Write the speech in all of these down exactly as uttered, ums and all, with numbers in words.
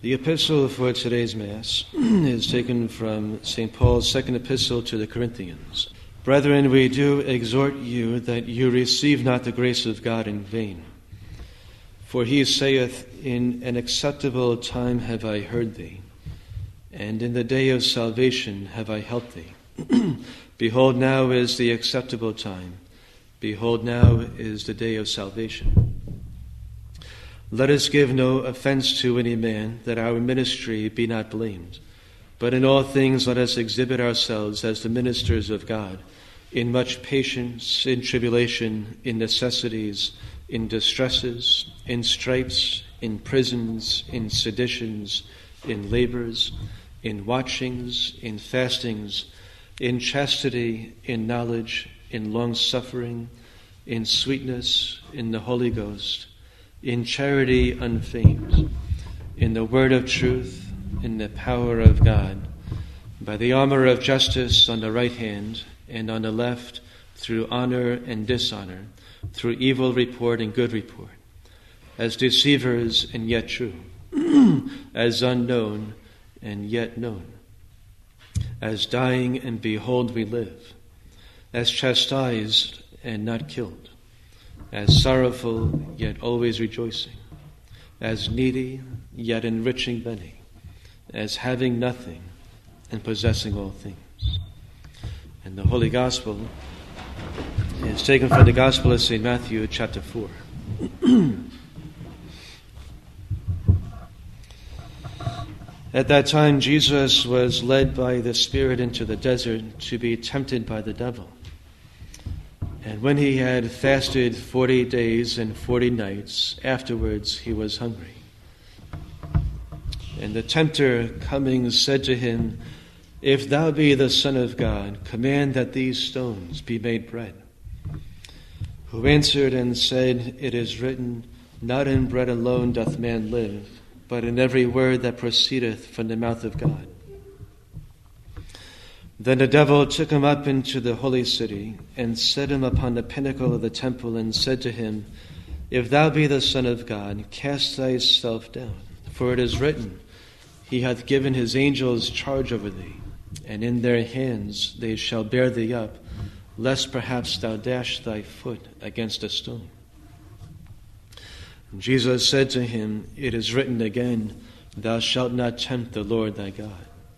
The epistle for today's Mass is taken from Saint Paul's second epistle to the Corinthians. Brethren, we do exhort you that you receive not the grace of God in vain. For he saith, In an acceptable time have I heard thee, and in the day of salvation have I helped thee. Behold, now is the acceptable time. Behold, now is the day of salvation. Let us give no offense to any man, that our ministry be not blamed. But in all things let us exhibit ourselves as the ministers of God, in much patience, in tribulation, in necessities, in distresses, in stripes, in prisons, in seditions, in labors, in watchings, in fastings, in chastity, in knowledge, in long-suffering, in sweetness, in the Holy Ghost, in charity unfeigned, in the word of truth, in the power of God, by the armor of justice on the right hand, and on the left, through honor and dishonor, through evil report and good report, as deceivers and yet true, as unknown and yet known, as dying and behold we live, as chastised and not killed, as sorrowful yet always rejoicing, as needy yet enriching many, as having nothing and possessing all things. And the Holy Gospel is taken from the Gospel of Saint Matthew, chapter four. At that time, Jesus was led by the Spirit into the desert to be tempted by the devil. And when he had fasted forty days and forty nights, afterwards he was hungry. And the tempter coming said to him, If thou be the Son of God, command that these stones be made bread. Who answered and said, It is written, Not in bread alone doth man live, but in every word that proceedeth from the mouth of God. Then the devil took him up into the holy city, and set him upon the pinnacle of the temple, and said to him, If thou be the Son of God, cast thyself down. For it is written, He hath given his angels charge over thee, and in their hands they shall bear thee up, lest perhaps thou dash thy foot against a stone. And Jesus said to him, It is written again, Thou shalt not tempt the Lord thy God.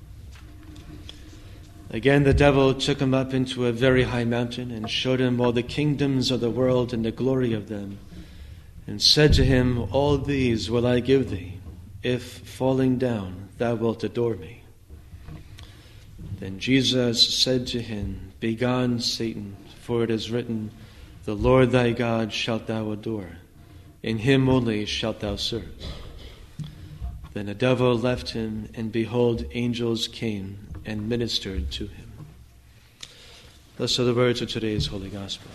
Again the devil took him up into a very high mountain, and showed him all the kingdoms of the world and the glory of them, and said to him, All these will I give thee, if, falling down, thou wilt adore me. Then Jesus said to him, Begone, Satan, for it is written, The Lord thy God shalt thou adore, in him only shalt thou serve. Then the devil left him, and behold, angels came and ministered to him. Thus are the words of today's Holy Gospel.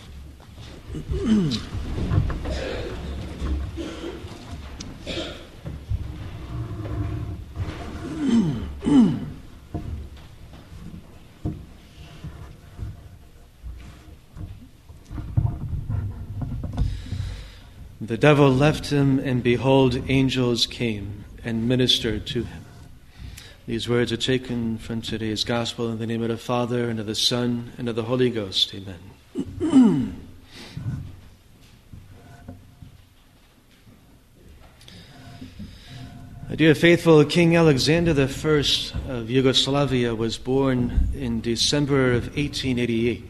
The devil left him, and behold, angels came and ministered to him. These words are taken from today's Gospel in the name of the Father, and of the Son, and of the Holy Ghost. Amen. My dear faithful, King Alexander the First of Yugoslavia was born in December of eighteen eighty-eight.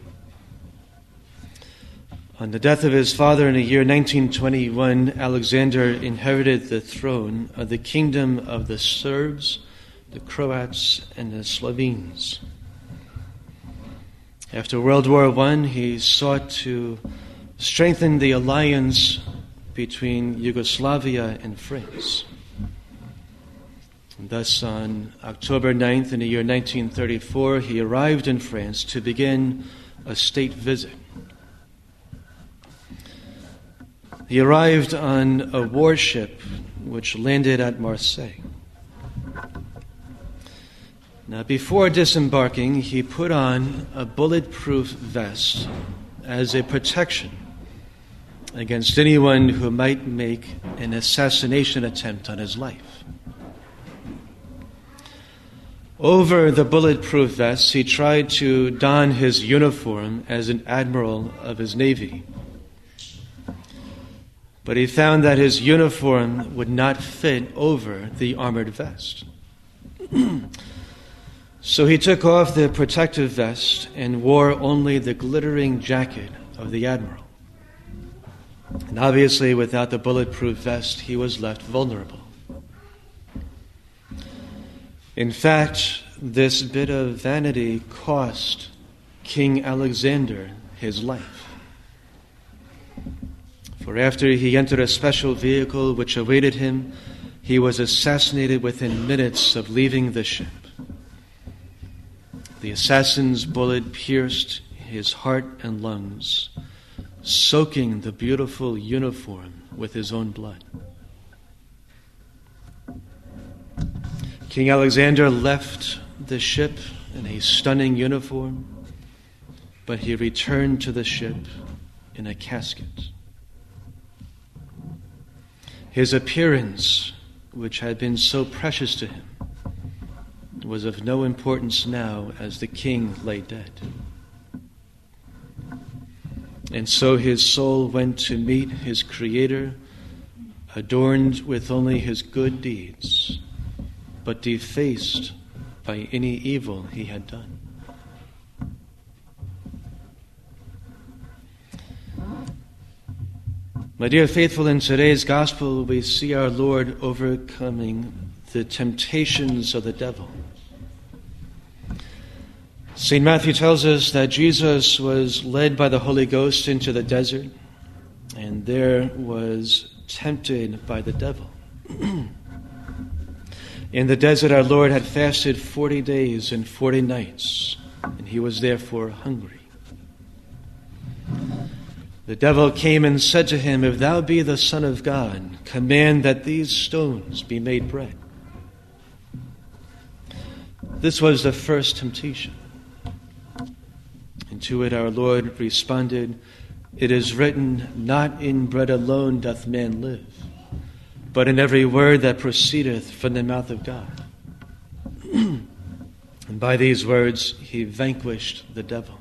On the death of his father in the year nineteen twenty-one, Alexander inherited the throne of the kingdom of the Serbs, the Croats, and the Slovenes. After World War One, he sought to strengthen the alliance between Yugoslavia and France. And thus, on October ninth in the year nineteen thirty-four, he arrived in France to begin a state visit. He arrived on a warship which landed at Marseille. Now, before disembarking, he put on a bulletproof vest as a protection against anyone who might make an assassination attempt on his life. Over the bulletproof vest, he tried to don his uniform as an admiral of his navy. But he found that his uniform would not fit over the armored vest. So he took off the protective vest and wore only the glittering jacket of the admiral. And obviously, without the bulletproof vest, he was left vulnerable. In fact, this bit of vanity cost King Alexander his life. For after he entered a special vehicle which awaited him, he was assassinated within minutes of leaving the ship. The assassin's bullet pierced his heart and lungs, soaking the beautiful uniform with his own blood. King Alexander left the ship in a stunning uniform, but he returned to the ship in a casket. His appearance, which had been so precious to him, was of no importance now as the king lay dead. And so his soul went to meet his Creator, adorned with only his good deeds, but defaced by any evil he had done. My dear faithful, in today's gospel, we see our Lord overcoming the temptations of the devil. Saint Matthew tells us that Jesus was led by the Holy Ghost into the desert, and there was tempted by the devil. In the desert, our Lord had fasted forty days and forty nights, and he was therefore hungry. The devil came and said to him, "If thou be the Son of God, command that these stones be made bread." This was the first temptation. And to it our Lord responded, "It is written, not in bread alone doth man live, but in every word that proceedeth from the mouth of God." And by these words he vanquished the devil.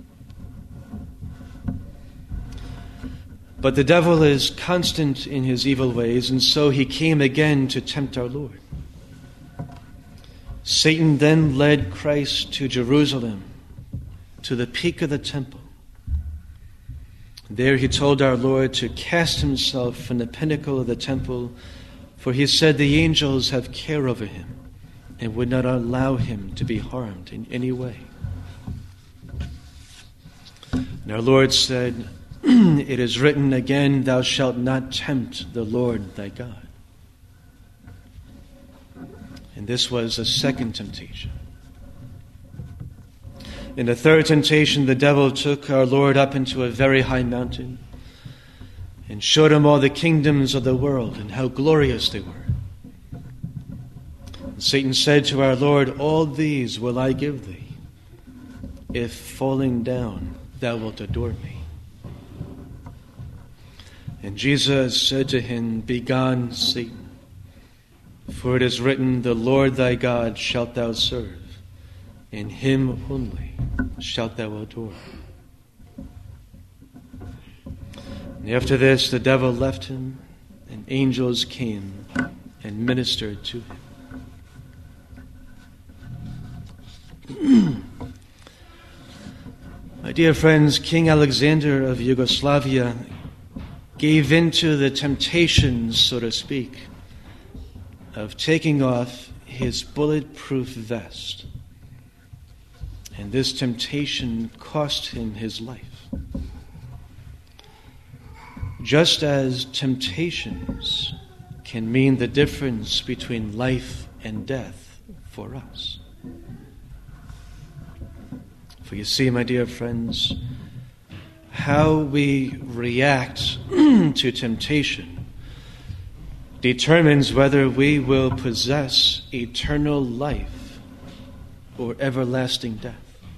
But the devil is constant in his evil ways, and so he came again to tempt our Lord. Satan then led Christ to Jerusalem, to the peak of the temple. There he told our Lord to cast himself from the pinnacle of the temple, for he said the angels have care over him and would not allow him to be harmed in any way. And our Lord said, "It is written again, thou shalt not tempt the Lord thy God." And this was a second temptation. In the third temptation, the devil took our Lord up into a very high mountain and showed him all the kingdoms of the world and how glorious they were. And Satan said to our Lord, "All these will I give thee, if falling down thou wilt adore me." And Jesus said to him, "Begone, Satan, for it is written, the Lord thy God shalt thou serve, and him only shalt thou adore." And after this, the devil left him, and angels came and ministered to him. My dear friends, King Alexander of Yugoslavia gave in to the temptations, so to speak, of taking off his bulletproof vest. And this temptation cost him his life. Just as temptations can mean the difference between life and death for us. For you see, my dear friends, how we react to temptation determines whether we will possess eternal life or everlasting death.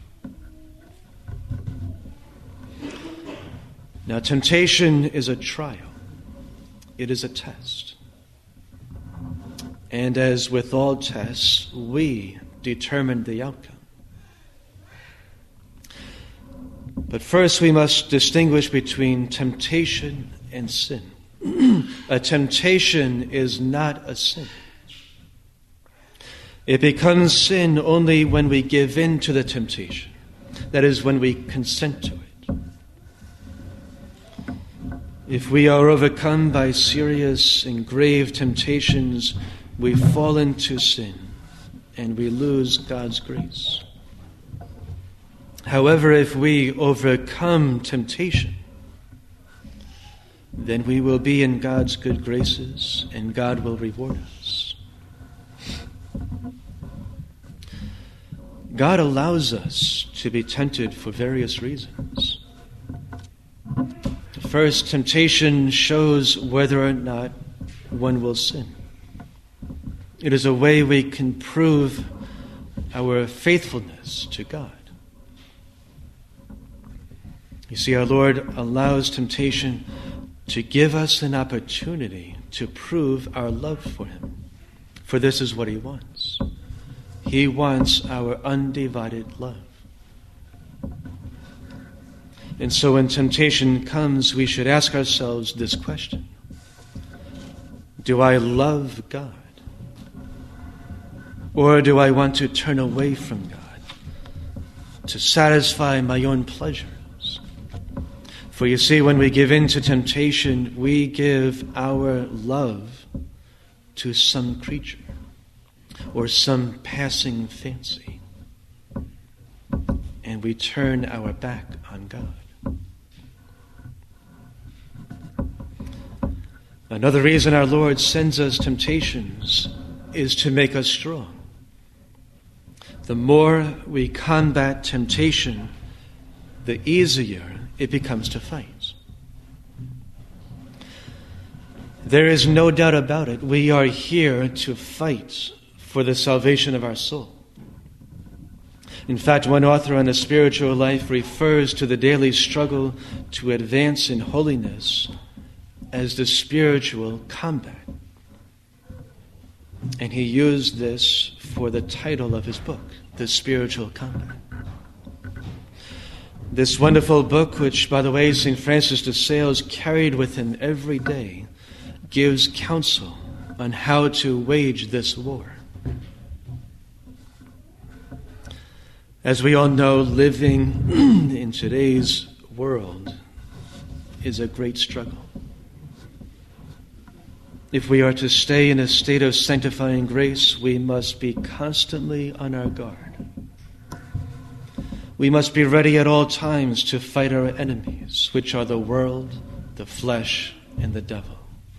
Now, temptation is a trial. It is a test. And as with all tests, we determine the outcome. But first we must distinguish between temptation and sin. A temptation is not a sin. It becomes sin only when we give in to the temptation. That is, when we consent to it. If we are overcome by serious and grave temptations, we fall into sin and we lose God's grace. However, if we overcome temptation, then we will be in God's good graces and God will reward us. God allows us to be tempted for various reasons. First, temptation shows whether or not one will sin. It is a way we can prove our faithfulness to God. You see, our Lord allows temptation to give us an opportunity to prove our love for Him. For this is what He wants. He wants our undivided love. And so when temptation comes, we should ask ourselves this question: do I love God? Or do I want to turn away from God to satisfy my own pleasures? For you see, when we give in to temptation, we give our love to some creature or some passing fancy, and we turn our back on God. Another reason our Lord sends us temptations is to make us strong. The more we combat temptation, the easier it becomes to fight. There is no doubt about it. We are here to fight for the salvation of our soul. In fact, one author on the spiritual life refers to the daily struggle to advance in holiness as the spiritual combat. And he used this for the title of his book, The Spiritual Combat. This wonderful book, which, by the way, Saint Francis de Sales carried with him every day, gives counsel on how to wage this war. As we all know, living in today's world is a great struggle. If we are to stay in a state of sanctifying grace, we must be constantly on our guard. We must be ready at all times to fight our enemies, which are the world, the flesh, and the devil.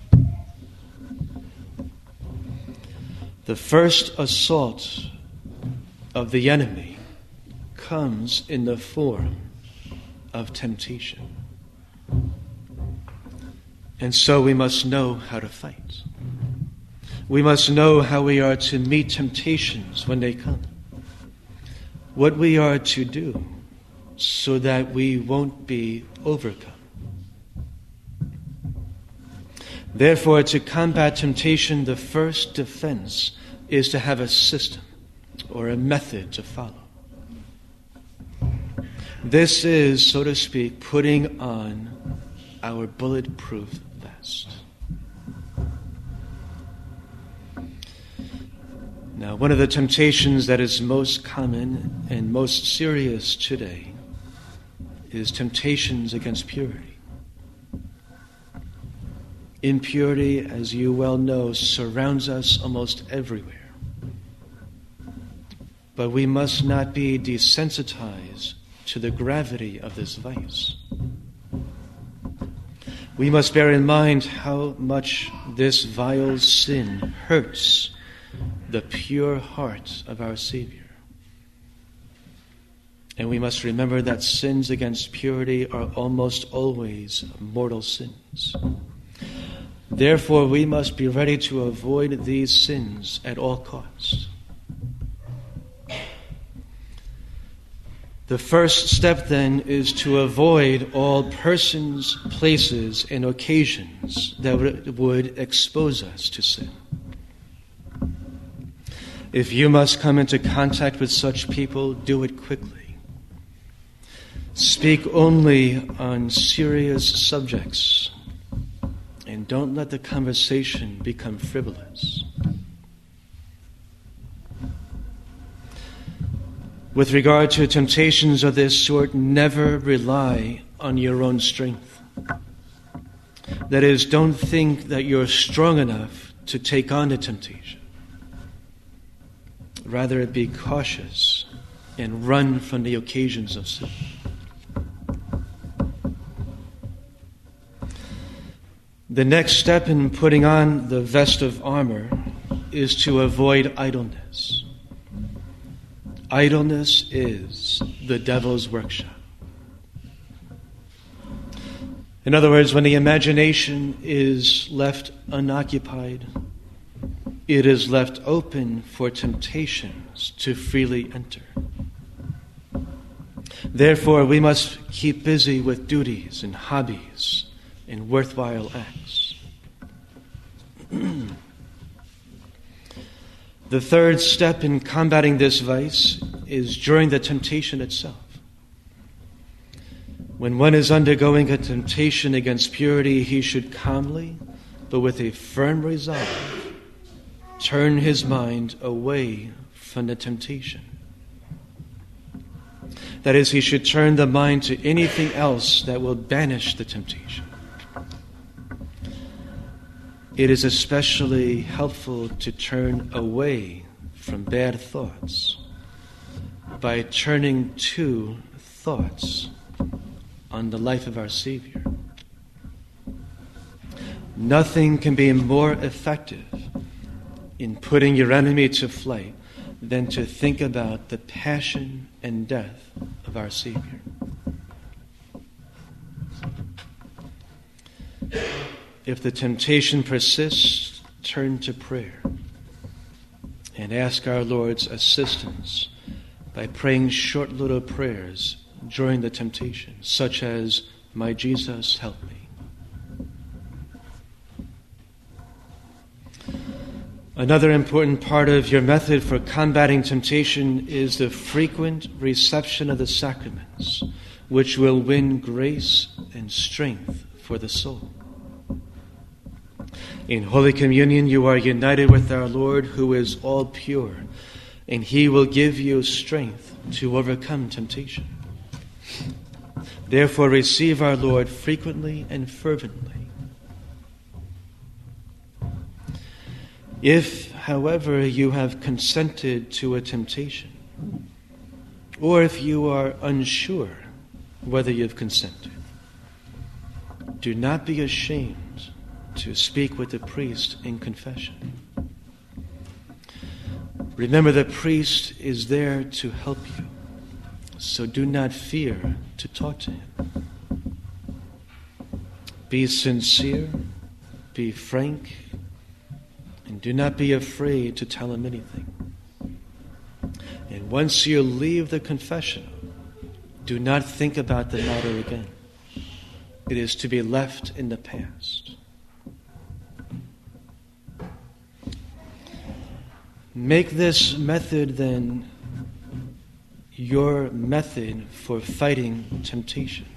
The first assault of the enemy comes in the form of temptation. And so we must know how to fight. We must know how we are to meet temptations when they come. What we are to do so that we won't be overcome. Therefore, to combat temptation, the first defense is to have a system or a method to follow. This is, so to speak, putting on our bulletproof vest. Now, one of the temptations that is most common and most serious today is temptations against purity. Impurity, as you well know, surrounds us almost everywhere. But we must not be desensitized to the gravity of this vice. We must bear in mind how much this vile sin hurts the pure heart of our Savior. And we must remember that sins against purity are almost always mortal sins. Therefore, we must be ready to avoid these sins at all costs. The first step, then, is to avoid all persons, places, and occasions that would expose us to sin. If you must come into contact with such people, do it quickly. Speak only on serious subjects, and don't let the conversation become frivolous. With regard to temptations of this sort, never rely on your own strength. That is, don't think that you're strong enough to take on the temptation. Rather, be cautious and run from the occasions of sin. The next step in putting on the vest of armor is to avoid idleness. Idleness is the devil's workshop. In other words, when the imagination is left unoccupied, it is left open for temptations to freely enter. Therefore, we must keep busy with duties and hobbies and worthwhile acts. The third step in combating this vice is during the temptation itself. When one is undergoing a temptation against purity, he should calmly, but with a firm resolve, turn his mind away from the temptation. That is, he should turn the mind to anything else that will banish the temptation. It is especially helpful to turn away from bad thoughts by turning to thoughts on the life of our Savior. Nothing can be more effective in putting your enemy to flight than to think about the passion and death of our Savior. If the temptation persists, turn to prayer and ask our Lord's assistance by praying short little prayers during the temptation, such as, "My Jesus, help me." Another important part of your method for combating temptation is the frequent reception of the sacraments, which will win grace and strength for the soul. In Holy Communion, you are united with our Lord, who is all pure, and He will give you strength to overcome temptation. Therefore, receive our Lord frequently and fervently. If, however, you have consented to a temptation, or if you are unsure whether you've consented, do not be ashamed to speak with the priest in confession. Remember, the priest is there to help you, so do not fear to talk to him. Be sincere, be frank, and do not be afraid to tell him anything. And once you leave the confessional, do not think about the matter again. It is to be left in the past. Make this method, then, your method for fighting temptation.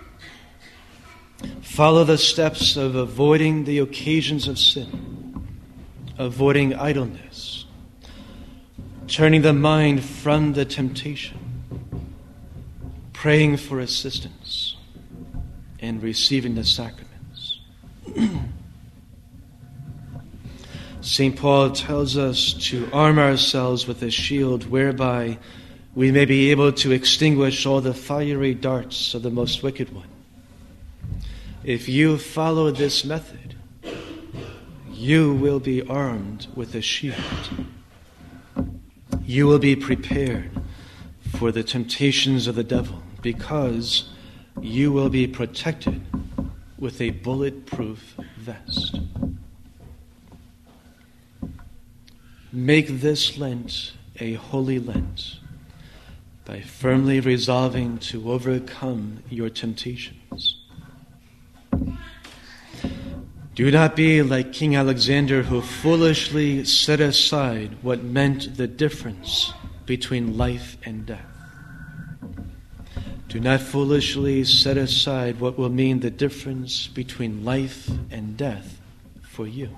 Follow the steps of avoiding the occasions of sin, avoiding idleness, turning the mind from the temptation, praying for assistance, and receiving the sacraments. Saint Paul tells us to arm ourselves with a shield whereby we may be able to extinguish all the fiery darts of the most wicked one. If you follow this method, you will be armed with a shield. You will be prepared for the temptations of the devil because you will be protected with a bulletproof vest. Make this Lent a holy Lent by firmly resolving to overcome your temptations. Do not be like King Alexander, who foolishly set aside what meant the difference between life and death. Do not foolishly set aside what will mean the difference between life and death for you.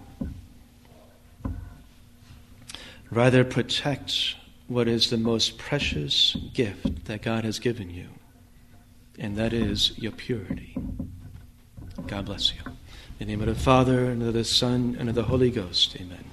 Rather, protect what is the most precious gift that God has given you, and that is your purity. God bless you. In the name of the Father, and of the Son, and of the Holy Ghost, amen.